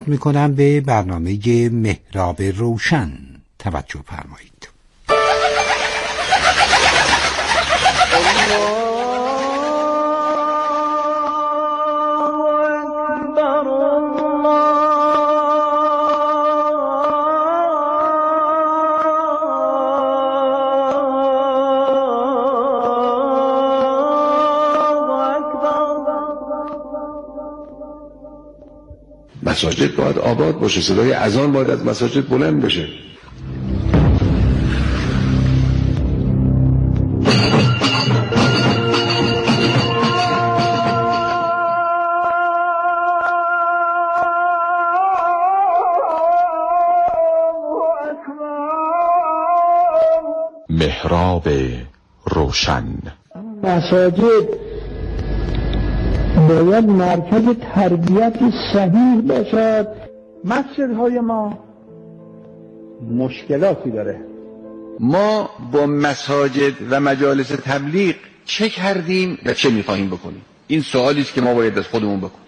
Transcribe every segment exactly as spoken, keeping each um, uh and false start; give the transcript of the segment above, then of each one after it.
میکنم به برنامه محراب روشن توجه فرمایید. مساجد باید آباد باشه، صدای اذان باید از مساجد بلند بشه. محراب روشن. مساجد باید مرکز تربیت صحیح باشد. مسجدهای ما مشکلاتی داره. ما با مساجد و مجالس تبلیغ چه کردیم و چه می‌خواهیم بکنیم؟ این سوالی است که ما باید از خودمون بکنیم.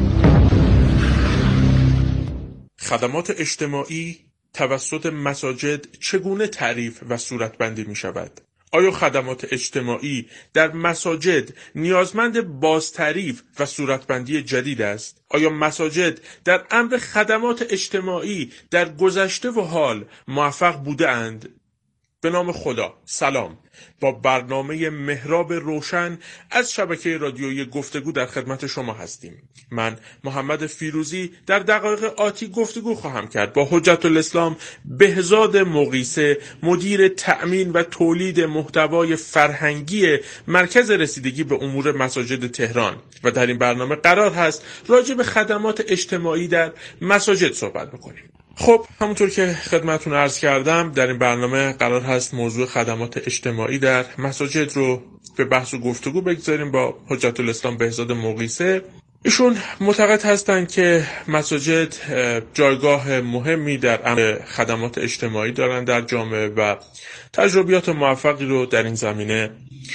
خدمات اجتماعی توسط مساجد چگونه تعریف و صورتبندی می‌شود؟ آیا خدمات اجتماعی در مساجد نیازمند بازتعریف و صورتبندی جدید است؟ آیا مساجد در امر خدمات اجتماعی در گذشته و حال موفق بوده اند؟ به نام خدا، سلام. با برنامه محراب روشن از شبکه رادیویی گفتگو در خدمت شما هستیم. من محمد فیروزی در دقایق آتی گفتگو خواهم کرد با حجت الاسلام بهزاد مقیسه، مدیر تأمین و تولید محتوای فرهنگی مرکز رسیدگی به امور مساجد تهران، و در این برنامه قرار هست راجع به خدمات اجتماعی در مساجد صحبت بکنیم. خب همونطور که خدمتون عرض کردم، در این برنامه قرار هست موضوع خدمات اجتماعی در مساجد رو به بحث و گفتگو بگذاریم با حجت الاسلام بهزاد مقیسه. ایشون معتقد هستند که مساجد جایگاه مهمی در امر خدمات اجتماعی دارند در جامعه و تجربیات موفقی رو در این زمینه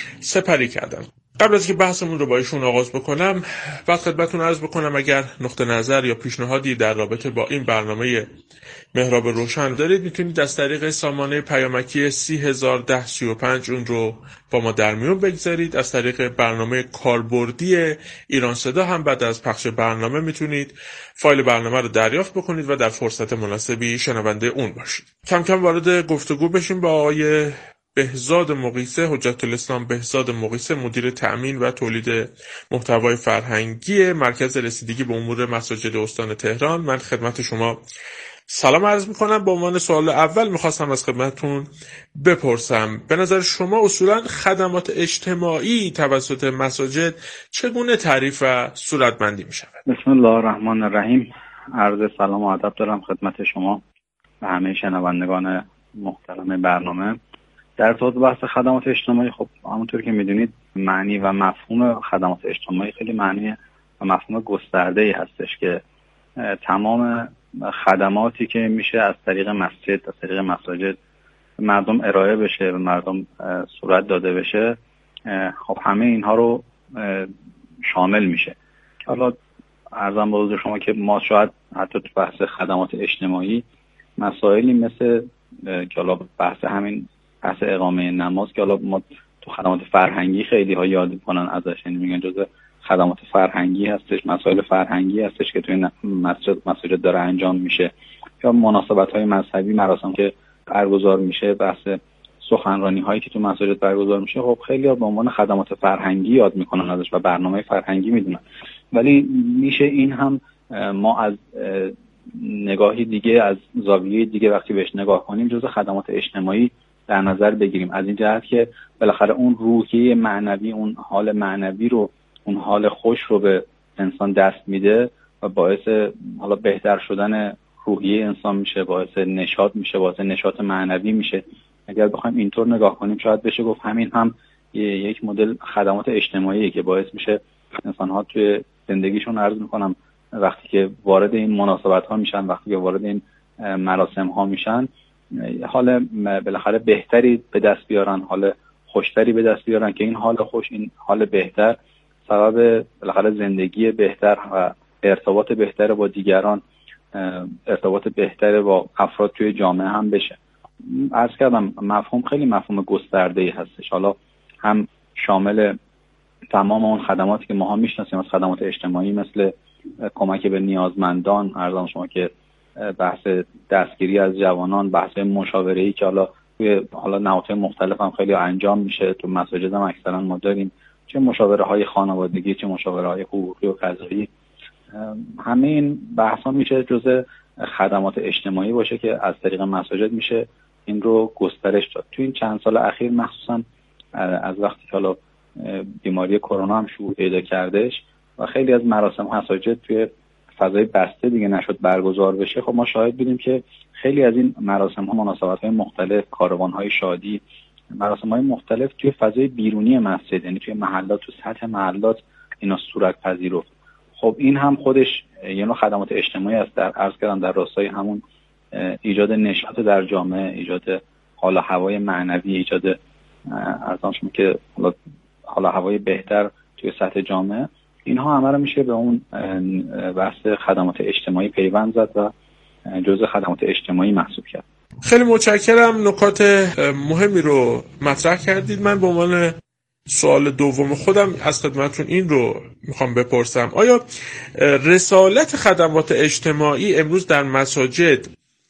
سپری کردن. قبل از که بحثمون رو با ایشون آغاز بکنم، بعد خدمتتون عرض بکنم اگر نقطه نظر یا پیشنهادی در رابطه با این برنامه محراب روشن دارید، میتونید از طریق سامانه پیامکی سی هزار ده سی و پنج اون رو با ما در میون بگذارید. از طریق برنامه کاربردی ایران صدا هم بعد از پخش برنامه میتونید فایل برنامه رو دریافت بکنید و در فرصت مناسبی شنونده اون باشید. کم کم وارد گفتگو بشیم با آقای بهزاد مقیسه، حجت الاسلام بهزاد مقیسه، مدیر تأمین و تولید محتوای فرهنگی مرکز رسیدگی به امور مساجد استان تهران. من خدمت شما سلام عرض میکنم. با عنوان سوال اول میخواستم از خدمتتون بپرسم، به نظر شما اصولا خدمات اجتماعی توسط مساجد چگونه تعریف و صورتبندی میشود؟ بسم الله الرحمن الرحیم. عرض سلام و ادب دارم خدمت شما و همه شنوندگان محترم برنامه. در ارتباط بحث خدمات اجتماعی، خب همونطور که میدونید معنی و مفهوم خدمات اجتماعی خیلی معنی و مفهوم گسترده‌ای هستش که تمام خدماتی که میشه از طریق مسجد، از طریق مساجد مردم ارائه بشه و مردم صورت داده بشه، خب همه اینها رو شامل میشه. حالا عرضم به حضور شما که ما شاید حتی تو بحث خدمات اجتماعی مسائلی مثل که حالا بحث همین بحث اقامه نماز که حالا ما تو خدمات فرهنگی خیلی ها یاد میکنن ازش، یعنی میگن جزء خدمات فرهنگی هستش، مسائل فرهنگی هستش که توی مسجد مساجد داره انجام میشه، یا مناسبت های مذهبی، مراسم که برگزار میشه، بحث سخنرانی هایی که تو مساجد برگزار میشه، خب خیلی ها به عنوان خدمات فرهنگی یاد میکنن ازش و برنامه فرهنگی میدونن. ولی میشه این هم ما از نگاهی دیگه، از زاویه دیگه وقتی بهش نگاه کنیم جزء خدمات اجتماعی در نظر بگیریم، از این جهت که بالاخره اون روحیه معنوی، اون حال معنوی رو، اون حال خوش رو به انسان دست میده و باعث حالا بهتر شدن روحیه انسان میشه، باعث نشاط میشه، باعث نشاط معنوی میشه. اگر بخوایم اینطور نگاه کنیم شاید بشه گفت همین هم یک مدل خدمات اجتماعیه که باعث میشه انسان‌ها توی زندگیشون، عرض میکنم، وقتی که وارد این مناسبت ها میشن، وقتی که وارد این مراسم ها میشن، حال بالاخره بهتری به دست بیارن، حال خوشتری به دست بیارن که این حال خوش، این حال بهتر سبب بالاخره زندگی بهتر و ارتباط بهتر با دیگران ارتباط بهتر با افراد توی جامعه هم بشه. عرض کردم مفهوم خیلی مفهوم گسترده‌ای هستش، حالا هم شامل تمام اون خدماتی که ما هم میشناسیم از خدمات اجتماعی مثل کمک به نیازمندان، عرضم شما که بحث دستگیری از جوانان، بحث مشاوره‌ای که حالا توی حالا نهادهای مختلف هم خیلی انجام میشه، تو مساجد هم اکثرا ما داریم، چه مشاوره‌های خانوادگی چه مشاوره‌های حقوقی و قضایی. همه این بحث‌ها میشه جزء خدمات اجتماعی باشه که از طریق مساجد میشه این رو گسترش داد. تو این چند سال اخیر مخصوصا از وقتی که حالا بیماری کرونا هم شروع پیدا کردش و خیلی از مراسم مساجد توی فضای بسته دیگه نشد برگزار بشه، خب ما شاهد بودیم که خیلی از این مراسم ها، مناسبت های مختلف، کاروان های شادی، مراسم های مختلف توی فضای بیرونی مسجد، یعنی توی محلات، تو سطح محلات اینا صورت پذیرفت. خب این هم خودش یه نوع خدمات اجتماعی است، در عرض کردم در راستای همون ایجاد نشاط در جامعه، ایجاد حال و هوای معنوی، ایجاد ارزان شما که حالا حال و هوای بهتر توی سطح جامعه. اینها همه رو میشه به اون بحث خدمات اجتماعی پیوند زد و جزء خدمات اجتماعی محسوب کرد. خیلی متشکرم، نکات مهمی رو مطرح کردید. من به عنوان سوال دوم خودم از خدمتتون این رو میخوام بپرسم، آیا رسالت خدمات اجتماعی امروز در مساجد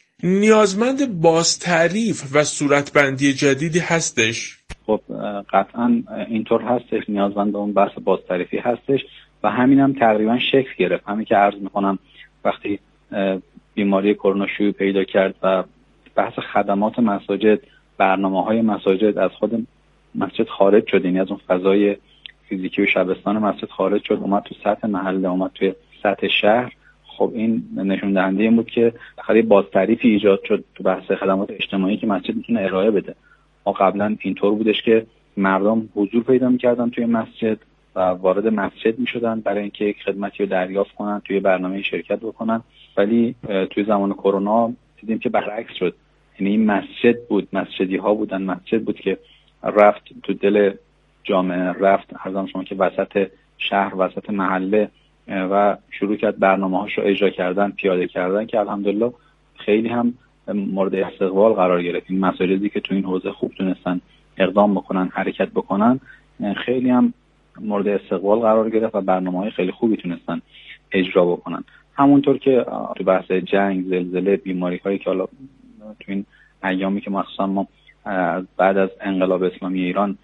نیازمند بازتعریف و صورتبندی جدیدی هستش؟ خب قطعا اینطور هستش، نیازمند اون بحث بازتعریفی هستش و همین هم تقریبا شکل گرفت. همین که عرض میکنم وقتی بیماری کرونا شیوع پیدا کرد و بحث خدمات مساجد، برنامه‌های مساجد از خود مسجد خارج شد، یعنی از اون فضای فیزیکی و شبستان مسجد خارج شد، اومد تو سطح محله، اومد توی سطح شهر. خب این نشون دهنده این بود که خیلی بازتعریفی ایجاد شد تو بحث خدمات اجتماعی که مسجد میتونه ارائه بده. ما قبلا اینطور بودش که مردم حضور پیدا میکردن توی مسجد و وارد مسجد میشدن برای اینکه یک خدمتی رو دریافت کنن، توی برنامه شرکت بکنن، ولی توی زمان کرونا دیدیم که برعکس شد. یعنی این مسجد بود، مسجدی ها بودن، مسجد بود که رفت تو دل جامعه، رفت عرضم شما که وسط شهر، وسط محله و شروع کرد برنامه‌هاش رو اجرا کردن، پیاده کردن که الحمدلله خیلی هم مورد استقبال قرار گرفت. این مساجدی که تو این حوزه خوب تونستن اقدام بکنن، حرکت بکنن، خیلی هم مورد استقبال قرار گرفت و برنامه‌های خیلی خوبی تونستن اجرا بکنن. همونطور که تو بحث جنگ، زلزله، بیماری‌هایی که حالا تو این ایامی که مخصوصا ما بعد از انقلاب اسلامی ایران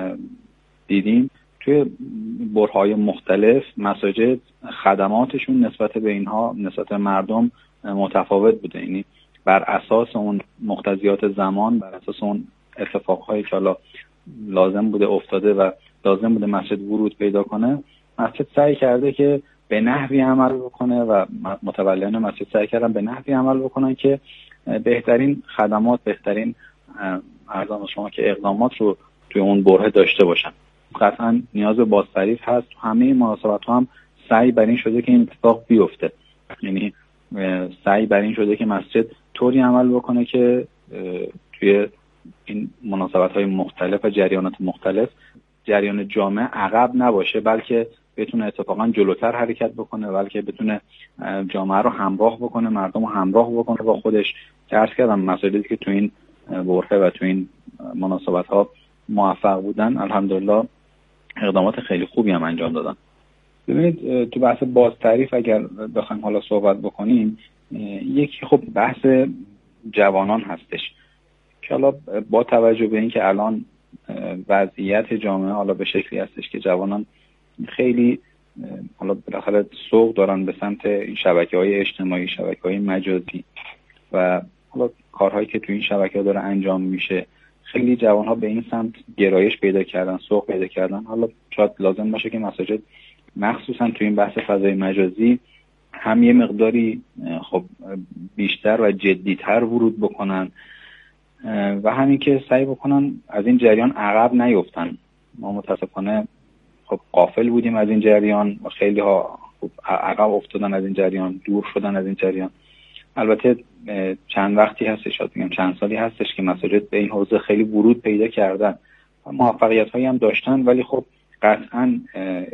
دیدیم، توی برهه‌های مختلف مساجد خدماتشون نسبت به اینها، نسبت به مردم متفاوت بوده. یعنی بر اساس اون مقتضیات زمان، بر اساس اون اتفاقهایی که حالا لازم بوده افتاده و لازم بوده مسجد ورود پیدا کنه، مسجد سعی کرده که به نحوی عمل بکنه و متولیان مسجد سعی کردن به نحوی عمل بکنن که بهترین خدمات، بهترین عرضم شما که اقدامات رو توی اون برهه داشته باشن. قطعا نیاز به بازتعریف هست. همه مناسبت ها هم سعی بر این شده که این اتفاق بیفته، یعنی سعی بر این شده که مسجد طوری عمل بکنه که توی این مناسبت های مختلف و جریانات مختلف جریان جامعه عقب نباشه، بلکه بتونه اتفاقا جلوتر حرکت بکنه، بلکه بتونه جامعه رو همراه بکنه، مردم رو همراه بکنه با خودش. عرض کردم مساجدی که تو این برهه و تو این مناسبت ها موفق بودن، الحمدلله اقدامات خیلی خوبی هم انجام دادن. ببینید تو بحث بازتعریف اگر بخوایم حالا صحبت بکنیم، یکی خب بحث جوانان هستش که حالا با توجه به اینکه الان وضعیت جامعه حالا به شکلی هستش که جوانان خیلی حالا بالاخره سوق دارن به سمت این شبکه‌های اجتماعی، شبکه‌های مجازی و حالا کارهایی که تو این شبکه‌ها داره انجام میشه، خیلی جوان‌ها به این سمت گرایش پیدا کردن، سوق پیدا کردن. حالا شاید لازم باشه که مساجد مخصوصا تو این بحث فضای مجازی هم یه مقداری خب بیشتر و جدی‌تر ورود بکنن و همین که سعی بکنن از این جریان عقب نیفتن. ما متاسفانه خب غافل بودیم از این جریان و خیلی ها خب عقب افتادن از این جریان، دور شدن از این جریان. البته چند وقتی هستش، شاید بگم چند سالی هستش که مساجد به این حوزه خیلی ورود پیدا کردن و موفقیت هایی هم داشتن، ولی خب قطعا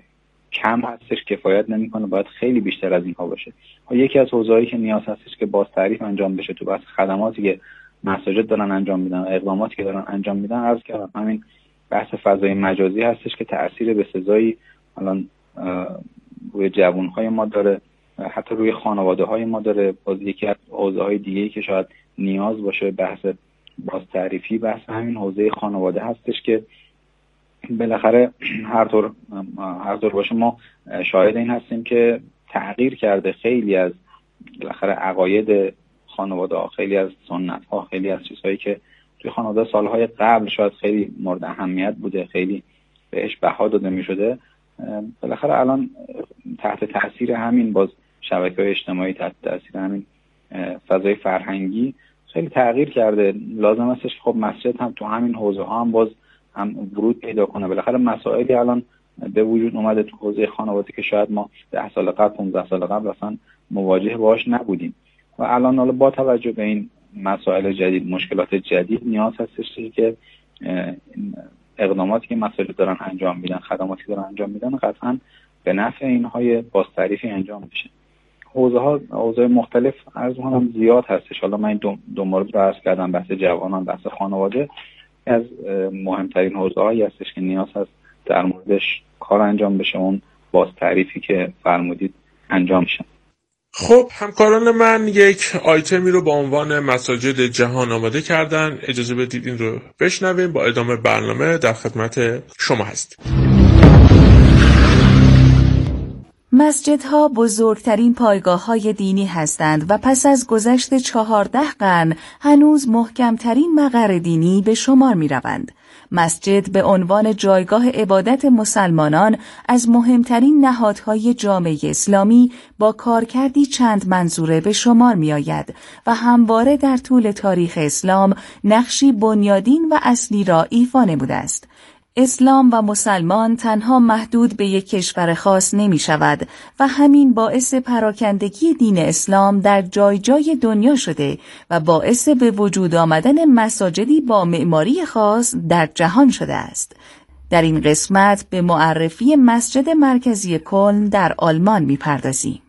کم هستش، کفایت نمیکنه، باید خیلی بیشتر از اینها باشه. یکی از حوزه‌هایی که نیاز هستش که باز تعریف انجام بشه تو بحث خدماتی که مساجد دارن انجام میدن، اقداماتی که دارن انجام میدن، عرض کردم همین بحث فضای مجازی هستش که تأثیر بسزایی الان روی جوانهای ما داره، حتی روی خانواده‌های ما داره. باز یکی از حوزه‌های دیگه‌ای که شاید نیاز باشه بحث باز تعریفی، بحث همین حوزه خانواده هستش که بالاخره هر طور هر طور باشه ما شاهد این هستیم که تغییر کرده خیلی از بالاخره عقاید خانواده ها، خیلی از سنت ها، خیلی از چیزهایی که توی خانواده سالهای قبل شاید خیلی مورد اهمیت بوده، خیلی بهش بها داده می شده، بالاخره الان تحت تاثیر همین باز شبکه‌های اجتماعی، تحت تاثیر همین فضای فرهنگی خیلی تغییر کرده. لازم هستش خب مسجد هم تو همین حوزه ها هم باز هم ورود پیدا کنه. بالاخره مسائلی الان به وجود اومده تو حوزه خانواده که شاید ما ده سال قبل، پانزده سال قبل اصلا مواجه باهاش نبودیم و الان حالا با توجه به این مسائل جدید، مشکلات جدید، نیاز هستش که اقداماتی که مسائل دارن انجام میدن، خدماتی دارن انجام میدن، قطعا به نفع اینهای بازتعریفی انجام بشه. حوزه ها حوزه مختلف عرض می‌کنم زیاد هستش. حالا من دو, دو مورد رو عرض کردم، بحث جوانان، بحث خانواده از مهمترین حوزه هایی هستش که نیاز هست در موردش کار انجام بشه، اون باز تعریفی که فرمودید انجام شه. خب همکاران من یک آیتمی رو با عنوان مساجد جهان آماده کردن، اجازه بدید این رو بشنویم. با ادامه برنامه در خدمت شما هستیم. مسجدها بزرگترین پایگاه‌های دینی هستند و پس از گذشت چهارده قرن هنوز محکمترین مقر دینی به شمار می‌روند. مسجد به عنوان جایگاه عبادت مسلمانان از مهمترین نهادهای جامعه اسلامی با کارکردی چند منظوره به شمار می‌آید و همواره در طول تاریخ اسلام نقشی بنیادین و اصلی را ایفا نموده است. اسلام و مسلمان تنها محدود به یک کشور خاص نمی شود و همین باعث پراکندگی دین اسلام در جای جای دنیا شده و باعث به وجود آمدن مساجدی با معماری خاص در جهان شده است. در این قسمت به معرفی مسجد مرکزی کلن در آلمان می پردازیم.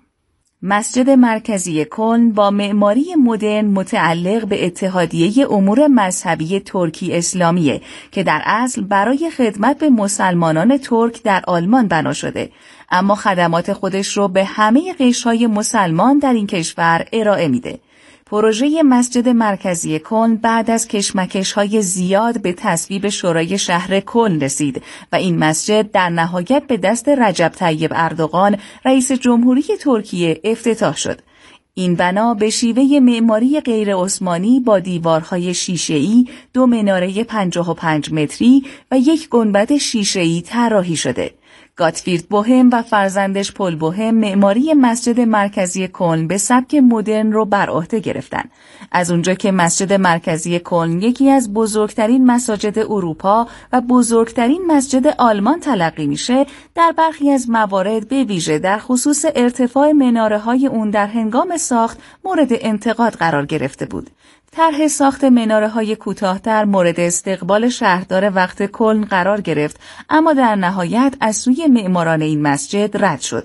مسجد مرکزی کلن با معماری مدرن متعلق به اتحادیه امور مذهبی ترکی اسلامیه که در اصل برای خدمت به مسلمانان ترک در آلمان بنا شده، اما خدمات خودش رو به همه قشرهای مسلمان در این کشور ارائه میده. پروژه مسجد مرکزی کلن بعد از کشمکش‌های زیاد به تصویب شورای شهر کلن رسید و این مسجد در نهایت به دست رجب طیب اردوغان رئیس جمهوری ترکیه افتتاح شد. این بنا به شیوه معماری غیر عثمانی با دیوارهای شیشه‌ای، دو مناره پنجاه و پنج متری و یک گنبد شیشه‌ای طراحی شده. گاتفرید بوهم و فرزندش پل بوهم معماری مسجد مرکزی کلن به سبک مدرن رو بر عهده گرفتن. از اونجا که مسجد مرکزی کلن یکی از بزرگترین مساجد اروپا و بزرگترین مسجد آلمان تلقی میشه، در برخی از موارد به ویژه در خصوص ارتفاع مناره‌های اون در هنگام ساخت مورد انتقاد قرار گرفته بود. طرح ساخت مناره‌های کوتاه‌تر مورد استقبال شهردار وقت کلن قرار گرفت، اما در نهایت از سوی معماران این مسجد رد شد.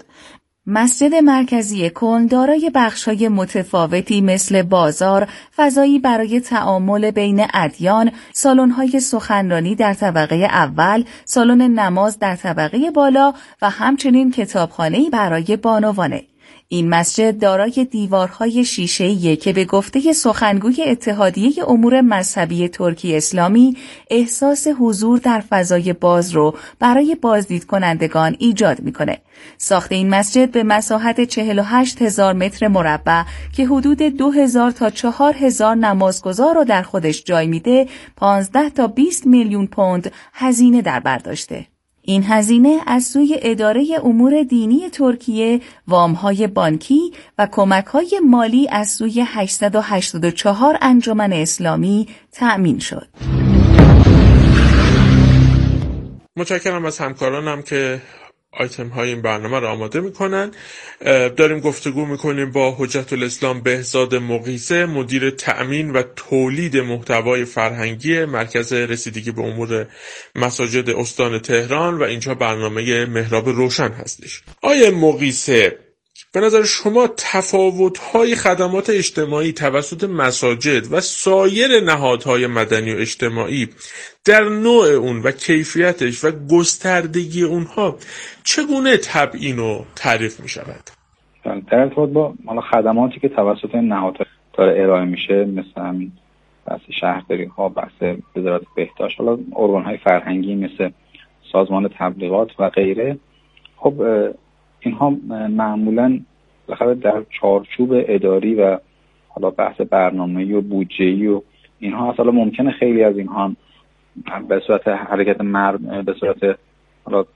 مسجد مرکزی کلن دارای بخش‌های متفاوتی مثل بازار، فضایی برای تعامل بین ادیان، سالن‌های سخنرانی در طبقه اول، سالن نماز در طبقه بالا و همچنین کتابخانه‌ای برای بانوانه. این مسجد دارای دیوارهای شیشه‌ای که به گفته سخنگوی اتحادیه امور مذهبی ترکی اسلامی احساس حضور در فضای باز رو برای بازدید کنندگان ایجاد میکنه. ساخت این مسجد به مساحت چهل و هشت هزار متر مربع که حدود دو هزار تا چهار هزار نمازگزار رو در خودش جای میده، پانزده تا بیست میلیون پوند هزینه در بر داشته. این هزینه از سوی اداره امور دینی ترکیه، وام‌های بانکی و کمک‌های مالی از سوی هشتصد و هشتاد و چهار انجمن اسلامی تأمین شد. متشکرم از همکارانم که آیتم های این برنامه رو آماده میکنن. داریم گفتگو میکنیم با حجت الاسلام بهزاد مقیسه، مدیر تأمین و تولید محتوای فرهنگی مرکز رسیدگی به امور مساجد استان تهران و اینجا برنامه محراب روشن هستش. آیه مقیسه، به نظر شما تفاوت‌های خدمات اجتماعی توسط مساجد و سایر نهادهای مدنی و اجتماعی در نوع اون و کیفیتش و گستردگی اونها چگونه تبیین و تعریف می شود؟ در ارتباط با خدماتی که توسط نهادها داره ارائه میشه، مثل همین بحث شهرداری ها، بحث وزارت بهداشت، حالا ارگان‌های فرهنگی مثل سازمان تبلیغات و غیره، خب اینها معمولاً بالاخره در چارچوب اداری و حالا بحث برنامه‌ای و بودجه‌ای و اینها اصلا ممکنه خیلی از اینها به صورت حرکت مرد به صورت حالا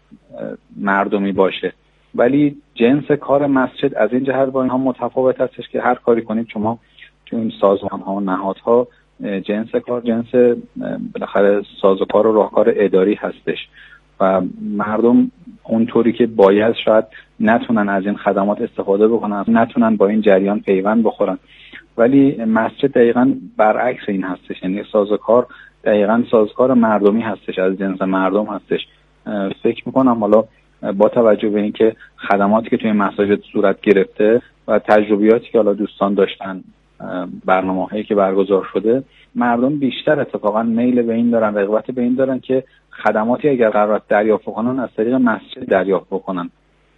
مردمی باشه، ولی جنس کار مسجد از این جهت با اینها متفاوت هستش که هر کاری کنید شما تو این سازمان‌ها و نهادها جنس کار جنس بالاخره سازوکار و راهکار اداری هستش و مردم اونطوری که باید شاید نتونن از این خدمات استفاده بکنن، نتونن با این جریان پیوند بخورن، ولی مسجد دقیقاً برعکس این هستش، یعنی سازوکار دقیقاً سازوکار مردمی هستش، از جنس مردم هستش. فکر میکنم حالا با توجه به اینکه خدماتی که توی مساجد صورت گرفته و تجربیاتی که حالا دوستان داشتن، برنامه‌هایی که برگزار شده، مردم بیشتر اتفاقا میل به این دارن، رغبت به این دارن که خدماتی اگر قرار دریافت بکنن از طریق مسجد دریافت بکنن.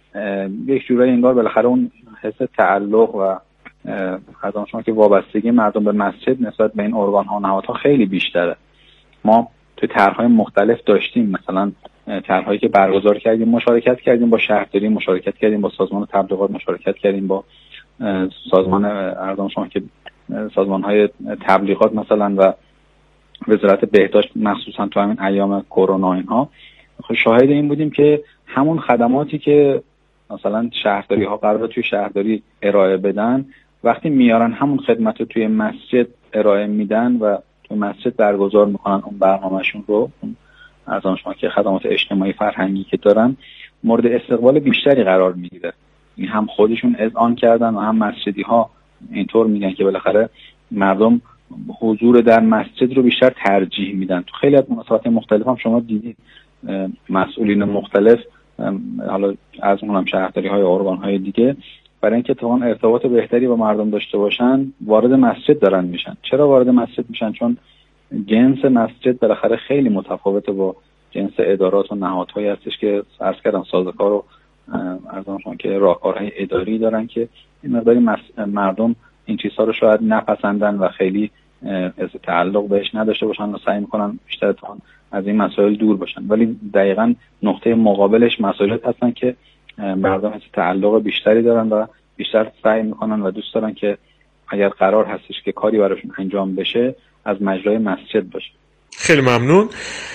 یک جورایی انگار بالاخره اون حس تعلق و خدمات شما که وابستگی مردم به مسجد نسبت به این ارگان‌ها و نهادها خیلی بیشتره. ما تو طرح‌های مختلف داشتیم، مثلا طرح‌هایی که برگزار کردیم، مشارکت کردیم با شهرداری، مشارکت کردیم با سازمان تبلیغات، مشارکت کردیم با سازمان ارزان شما که سازمان‌های تبلیغات مثلا و وزارت بهداشت، مخصوصا تو همین ایام کرونا اینها شاهد این بودیم که همون خدماتی که مثلا شهرداری ها قراره توی شهرداری ارائه بدن، وقتی میارن همون خدمت رو توی مسجد ارائه میدن و توی مسجد برگزار میکنن اون برنامهشون رو، ارزان شما که خدمات اجتماعی فرهنگی که دارن، مورد استقبال بیشتری قرار میگیره. این هم خودشون اذعان کردن و هم مسجدی ها اینطور میگن که بالاخره مردم حضور در مسجد رو بیشتر ترجیح میدن. تو خیلی از مناسبات مختلف هم شما دیدید مسئولین مختلف، حالا از اون هم شهرداری های ارگان های دیگه، برای اینکه توان ارتباط بهتری با مردم داشته باشن وارد مسجد دارن میشن. چرا وارد مسجد میشن؟ چون جنس مسجد بالاخره خیلی متفاوته با جنس ادارات و نهادهایی هستش که عرض کردم سازوکار و ارزان شما که راهکارهای اداری دارن که این مقداری مردم این چیزها رو شاید نپسندن و خیلی حس تعلق بهش نداشته باشن و سعی میکنن بیشتر تا از این مسائل دور باشن، ولی دقیقاً نقطه مقابلش مسائلات هستن که مردم حس تعلق بیشتری دارن و بیشتر سعی میکنن و دوست دارن که اگر قرار هستش که کاری براشون انجام بشه از مجرای مسجد باشه. خیلی ممنون.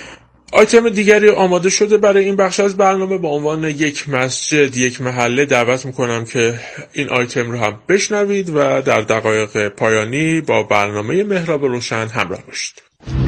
آیتم دیگری آماده شده برای این بخش از برنامه با عنوان یک مسجد یک محله. دعوت میکنم که این آیتم رو هم بشنوید و در دقایق پایانی با برنامه محراب روشن همراه باشید.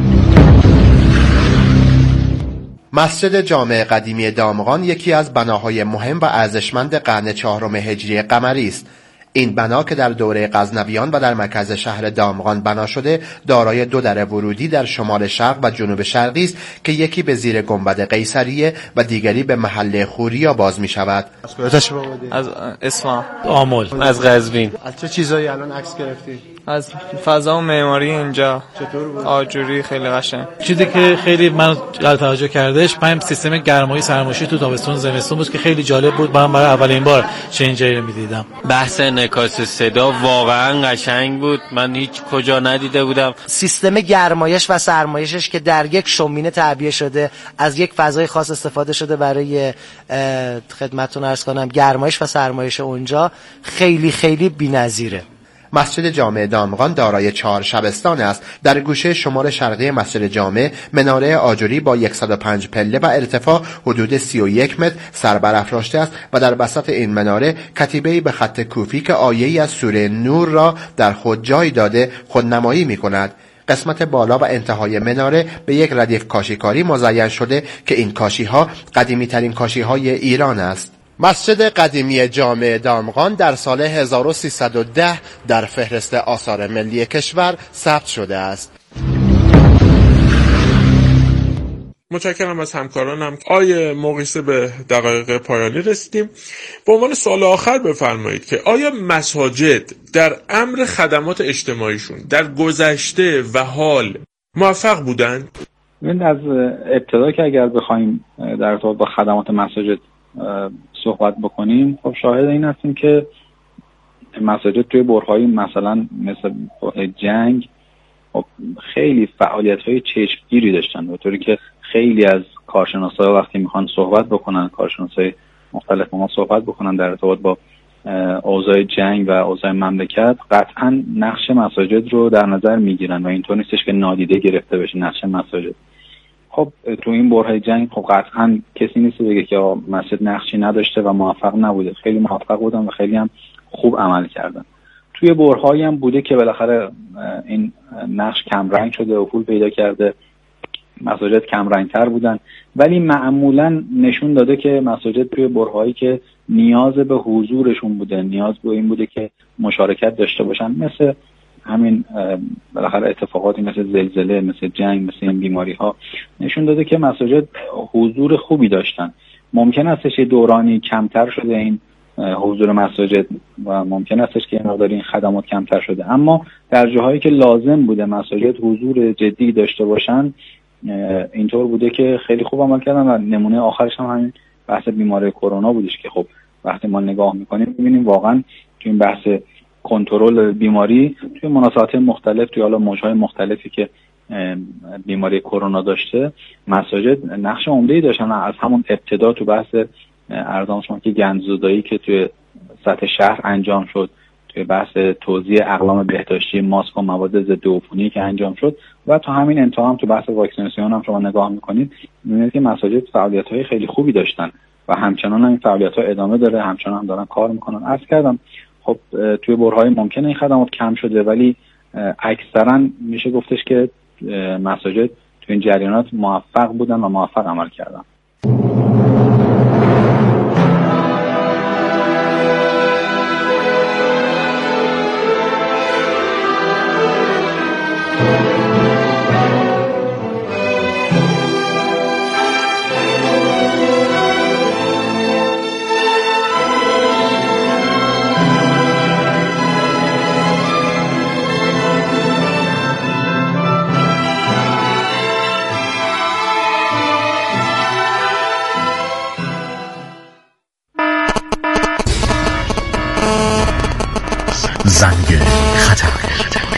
مسجد جامع قدیمی دامغان یکی از بناهای مهم و ارزشمند قرن چهارم هجری قمری است. این بنا که در دوره غزنویان و در مرکز شهر دامغان بنا شده، دارای دو در ورودی در شمال شرق و جنوب شرقی است که یکی به زیر گنبد قیصریه و دیگری به محله خوریا باز می شود. از اصفهان، آمل، از قزوین. از چه چیزایی الان عکس گرفتی؟ از فضا و معماری اینجا. چطور بود؟ آجوری خیلی قشنگ. چیزی که خیلی من جلب توجه کردش پنج سیستم گرمایی سرمایشی تو تابستون زمستون بود که خیلی جالب بود. من برای اولین بار چنین جایی رو می‌دیدم. بحث انعکاس صدا واقعا قشنگ بود. من هیچ کجا ندیده بودم. سیستم گرمایش و سرمایشش که در یک شومینه تعبیه شده، از یک فضای خاص استفاده شده برای خدمتتون عرض کنم گرمایش و سرمایش اونجا خیلی خیلی بی‌نظیره. مسجد جامع دامغان دارای چهار شبستان است. در گوشه شمال شرقی مسجد جامع مناره آجری با صد و پنج پله و ارتفاع حدود سی و یک متر سربرافراشته است و در وسط این مناره کتیبه‌ای به خط کوفی که آیه‌ای از سوره نور را در خود جای داده خودنمایی می‌کند. قسمت بالا و انتهای مناره به یک ردیف کاشیکاری مزین شده که این کاشی‌ها قدیمی ترین کاشی‌های ایران است. مسجد قدیمی جامع دامغان در سال هزار و سیصد و ده در فهرست آثار ملی کشور ثبت شده است. متشکرم از همکارانم. آیه مقیسه به دقایق پایانی رسیدیم. به عنوان سوال آخر بفرمایید که آیا مساجد در امر خدمات اجتماعیشون در گذشته و حال موفق بودند؟ من از ابتدا که اگر بخوایم در ارتباط با خدمات مساجد صحبت بکنیم، خب شاهد این هستیم که مساجد توی برهه‌های مثلا مثل جنگ خب خیلی فعالیت‌های چشمگیری داشتن، به طوری که خیلی از کارشناسا وقتی میخوان صحبت بکنن، کارشناسای مختلف ما صحبت بکنن در ارتباط با اوضاع جنگ و اوضاع مملکت، قطعا نقش مساجد رو در نظر میگیرن و اینطور نیستش که نادیده گرفته بشه نقش مساجد. خب تو این برهه جنگ خب قطعا کسی نیست بگه که مسجد نقشی نداشته و موفق نبوده. خیلی موفق بودن و خیلی هم خوب عمل کردن. توی برهه‌ای هم بوده که بالاخره این نقش کم رنگ شده و پول پیدا کرده، مساجد کم رنگتر بودن، ولی معمولا نشون داده که مساجد توی برهه‌ای که نیاز به حضورشون بوده، نیاز به این بوده که مشارکت داشته باشن، مثل همین بالاخره اتفاقاتی مثل زلزله، مثل جنگ، مثل این بیماری ها، نشون داده که مساجد حضور خوبی داشتن. ممکن استش یه دورانی کمتر شده این حضور مساجد و ممکن استش که این مقدار این خدمات کمتر شده، اما در جاهایی که لازم بوده مساجد حضور جدی داشته باشن اینطور بوده که خیلی خوب عمل کردن و نمونه آخرش هم همین بحث بیماری کرونا بودش که خب وقتی ما نگاه میکنیم میبینیم واقعا تو این بحث کنترل بیماری توی مناسبات مختلف، توی حالا موجهای مختلفی که بیماری کرونا داشته، مساجد نقش عمده‌ای داشتن. از همون ابتدا تو بحث ارزان شما که گندزدایی که توی سطح شهر انجام شد، توی بحث توزیع اقلام بهداشتی، ماسک و مواد ضد عفونی که انجام شد و تا همین انتها هم تو بحث واکسیناسیون هم شما نگاه میکنید میبینید که مساجد فعالیت‌های خیلی خوبی داشتن و همچنان هم این فعالیت‌ها ادامه داره، همچنان هم دارن کار میکنن. عرض کردم خب توی برهه‌های ممکنه این خدمات کم شده، ولی اکثرا میشه گفتش که مساجد تو این جریانات موفق بودن و موفق عمل کردن. زنگ خطر.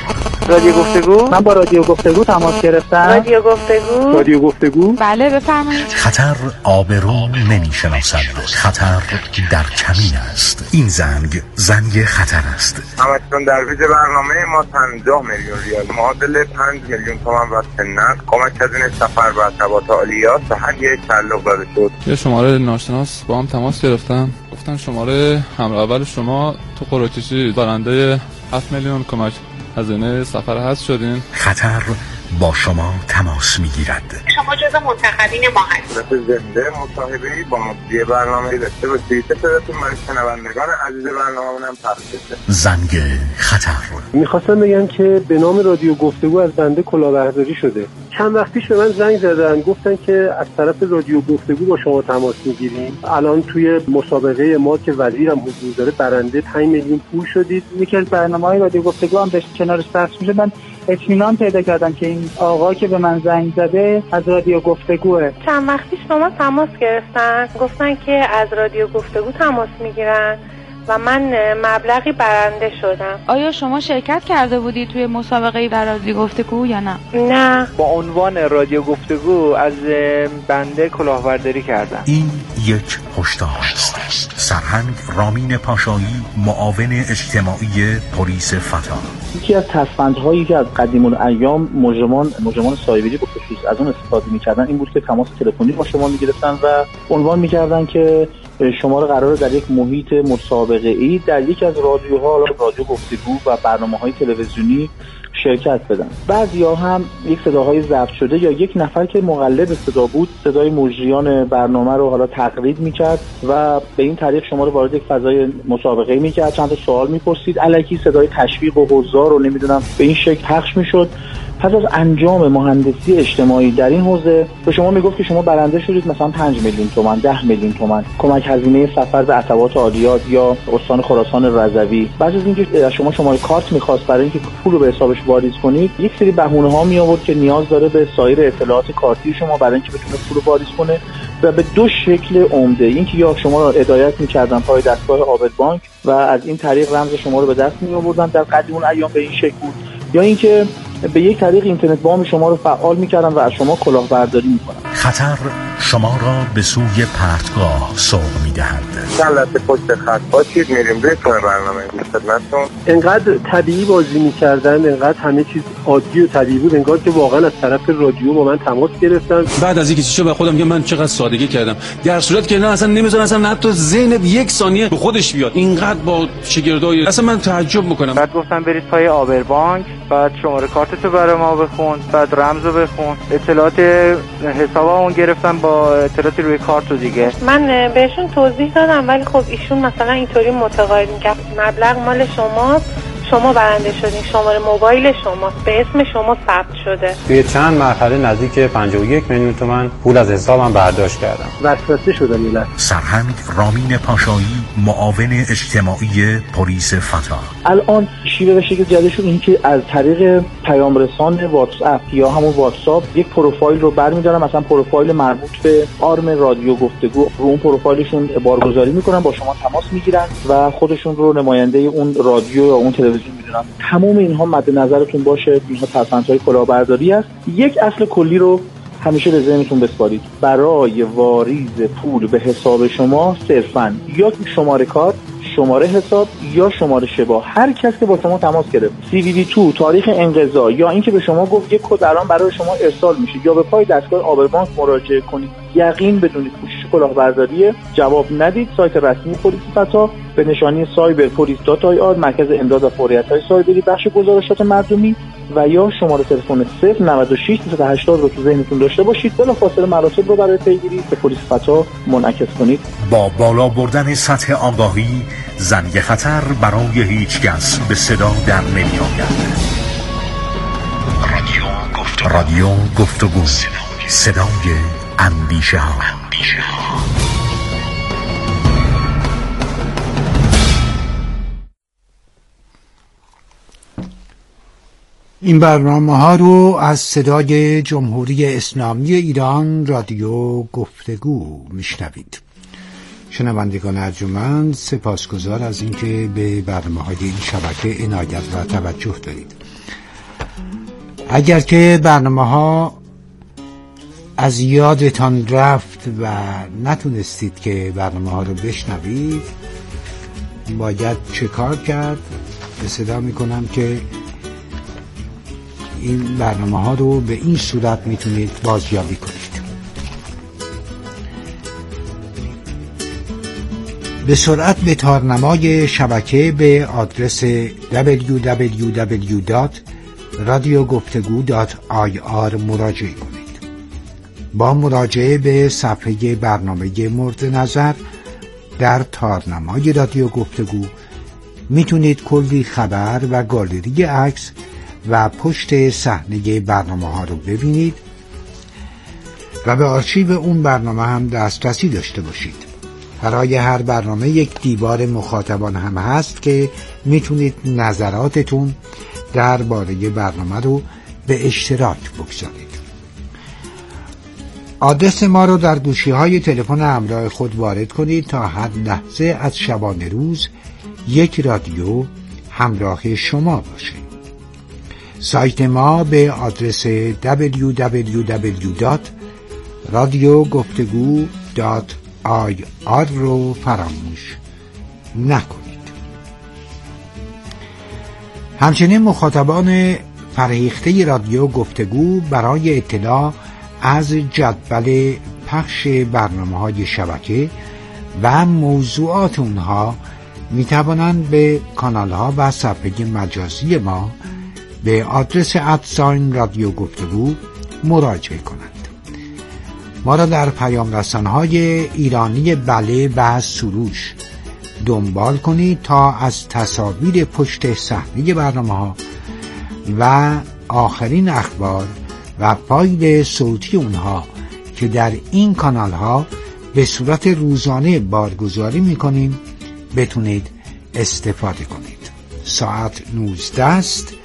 رادیو گفتگو. من با رادیو گفتگو تماس گرفتم. رادیو گفتگو. رادیو گفتگو. بله بفرمایید. خطر آبرو نمیشناسد، خطر در کمین است. این زنگ زنگ خطر است. همچون در ویژه برنامه ما پنجاه میلیون ریال معادل پنج میلیون تومان وقت نقد کمک هزینه سفر و ارتباط عالیات به هر یک تعلق داده شد. یه شماره ناشناس با هم تماس گرفتم، گفتن شماره همراه اول شما تو قرعه‌کشی برنده هفت میلیون کمک هزینه سفر هست شدین. خطر با شما تماس میگیرد. شما جزو منتخبین ما هستید. زنده مصاحبه‌ای با مجری برنامه‌ای داشته باشید. صداتون برای شنوندگان عزیز برنامه‌مون هم پخش بشه. زنگ خطر. می‌خواستم بگم که به نام رادیو گفتگو از بنده کلاهبرداری شده. چند وقت پیش به من زنگ زدن، گفتن که از طرف رادیو گفتگو با شما تماس میگیریم. الان توی مسابقه ما که وزیرم حضور داره برنده پنج میلیون پول شدید. یکی از برنامه‌های رادیو گفتگو هم داشت کنارش پخش میشه. من اطمینان پیدا کردم که این آقا که به من زنگ زده از رادیو گفتگوه. چند وقت پیش با ما تماس گرفتن، گفتن که از رادیو گفتگو تماس میگیرن و من مبلغی برنده شدم. آیا شما شرکت کرده بودی توی مسابقه در رادیو گفتگو یا نه؟ نه. با عنوان رادیو گفتگو از بنده کلاهبرداری کردم. این یک هشدار است. سرهنگ رامین پاشایی، معاون اجتماعی پلیس فتا. یکی از تصفندهایی که از قدیم الایام مجرمان مجرمان سایبری به خصوص از اون استفاده می‌کردن این بود که تماس تلفنی با شما می‌گرفتن و عنوان می‌کردن که شما رو قراره در یک محیط مسابقه‌ای در یک از رادیوها، رادیو گفتگو و برنامه‌های تلویزیونی شرکت بدن. بعضیا هم یک صداهای ضبط شده یا یک نفر که مقلد صدا بود صدای مجریان برنامه رو حالا تقلید میکرد و به این طریق شما رو وارد یک فضای مسابقه میکرد، چند تا سوال میپرسید، الکی صدای تشویق و حضار رو نمیدونم به این شکل پخش میشد. پس از انجام مهندسی اجتماعی در این حوزه به شما میگفت که شما برنده شدید مثلا پنج میلیون تومان، ده میلیون تومان، کمک هزینه سفر به عتبات عالیات یا استان خراسان رضوی. بعد از اینکه شما شماره کارت میخواست برای اینکه پول رو به حسابش واریز کنید، یک سری بهونه ها می آورد که نیاز داره به سایر اطلاعات کارتی شما برای اینکه بتونه پول رو واریز کنه و به دو شکل عمده، اینکه یا شما رو هدایت می‌کردن پای دستگاه عابد بانک و از این طریق رمز شما رو به دست می آوردن، در قدیم اون ایام به این شکل بود، یا اینکه به یک طریق اینترنت بام شما رو فعال می‌کردن و از شما کلاهبرداری می‌کنن. خطر شما را به سوی پرتگاه سوق می‌دهد. چند لحظه پشت خط باشید، میریم روی برنامه خدمتتون. انقدر طبیعی بازی می‌کردن، انقدر همه چیز عادی و طبیعی بود، انگار که واقعا از طرف رادیو با من تماس گرفتن. بعد از اینکه چیزو به خودم میگم من چقدر سادگی کردم، در صورتی که نه اصلا نمی‌ذارن اصلا حتی ذهن یک ثانیه به خودش بیاد. اینقدر با شگردای اصلا من تعجب می‌کنم. بعد گفتم برید پای آبر بانک، بعد شماره کارتتو برای ما بخون، بعد رمزو بخون، اطلاعات حسابمون گرفتم با اطلاعات روی کارت دیگه. من بهشون توضیح دادم ولی خب ایشون مثلا اینطوری متقاعد می‌کرد مبلغ مال شماست، شما برنده شدین، شماره موبایل شماست، به اسم شما ثبت شده. توی چند مرحله نزدیک پنجاه و یک میلیون تومان پول از حسابم برداشت کردم. وسوسه شدم یه لحظه. سرهنگ رامین پاشایی، معاون اجتماعی پلیس فتا. الان شیوه و شکل جدیدشون این که از طریق پیام رسان واتس اپ یا همون واتساپ یک پروفایل رو برمی‌دارن، مثلا پروفایل مربوط به آرم رادیو گفتگو، رو اون پروفایلشون بارگذاری میکنن، با شما تماس میگیرن و خودشون رو نماینده اون رادیو یا اون تلویزیون میدونم. تمام اینها مد نظرتون باشه، اینها ترفندهای کلاهبرداری است. یک اصل کلی رو همیشه به ذهنتون بسپارید. برای واریز پول به حساب شما صرفاً یا شماره کارت، شماره حساب یا شماره شبا، هر کس که با شما تماس گرفت، سی وی وی دو، تاریخ انقضا یا اینکه به شما گفت یک کد الان برای شما ارسال میشه یا به پای دستگاه آبر بانک مراجعه کنید، یقین بدونید کوشش کلاهبرداری، جواب ندید. سایت رسمی پلیس فتا به نشانی سایبر پلیس دات آی آر، مرکز امداد و فوریت‌های سایبری، بخش گزارشات مردمی، و یا شماره تلفن صفر نود و شش دویست و هشتاد رو تو ذهنتون داشته باشید. بلافاصله مراتب رو برای پیگیری به پلیس فتا منعکس کنید. با بالا بردن سطح آگاهی، زنگ خطر برای هیچ کس به صدا در نمی‌آید. رادیو گفتگو، رادیو گفتگو، صدای اندیشه ها. این برنامه ها رو از صدای جمهوری اسلامی ایران رادیو گفتگو میشنوید. شنوندگان ارجمند، سپاسگزار از اینکه به برنامه های این شبکه عنایت و توجه دارید. اگر که برنامه ها از یادتان رفت و نتونستید که برنامه ها رو بشنوید، باید چه کار کرد؟ به صدا میکنم که این برنامه ها رو به این صورت میتونید بازیابی کنید. به سرعت به تارنمای شبکه به آدرس دبلیو دبلیو دبلیو دات رادیو گفتگو دات آی آر مراجعه کنید. با مراجعه به صفحه برنامه مورد نظر در تارنمای رادیو گفتگو میتونید کلی خبر و گالری عکس و پشت صحنه برنامه ها رو ببینید و به آرشیو اون برنامه هم دسترسی داشته باشید. برای هر برنامه یک دیوار مخاطبان هم هست که میتونید نظراتتون درباره برنامه رو به اشتراک بگذارید. آدرس ما رو در گوشی های تلفن همراه خود وارد کنید تا هر لحظه از شبانه روز یک رادیو همراه شما باشه. سایت ما به آدرس دبلیو دبلیو دبلیو دات رادیو گفتگو دات آی آر رو فراموش نکنید. همچنین مخاطبان فرهیخته رادیو گفتگو برای اطلاع از جدول پخش برنامه‌های شبکه و موضوعات اونها می توانند به کانال‌ها و صفحه مجازی ما به آدرس ادساین رادیو گفتگو مراجعه کنند. ما را در پیام رسانهای ایرانی بله و سروش دنبال کنید تا از تصاویر پشت صحنه برنامه‌ها و آخرین اخبار و فایل صوتی اونها که در این کانال ها به صورت روزانه بارگذاری میکنیم بتونید استفاده کنید. ساعت نوزده است.